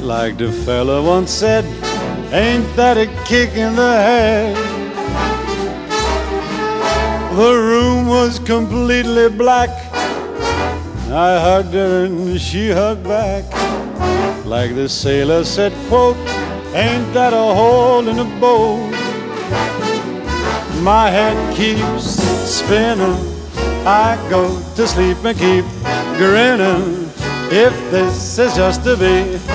Like the fella once said, ain't that a kick in the head? The room was completely black. I hugged her and she hugged back. Like the sailor said, quote, ain't that a hole in the boat? My head keeps spinning. I go to sleep and keep grinning. If this is just to be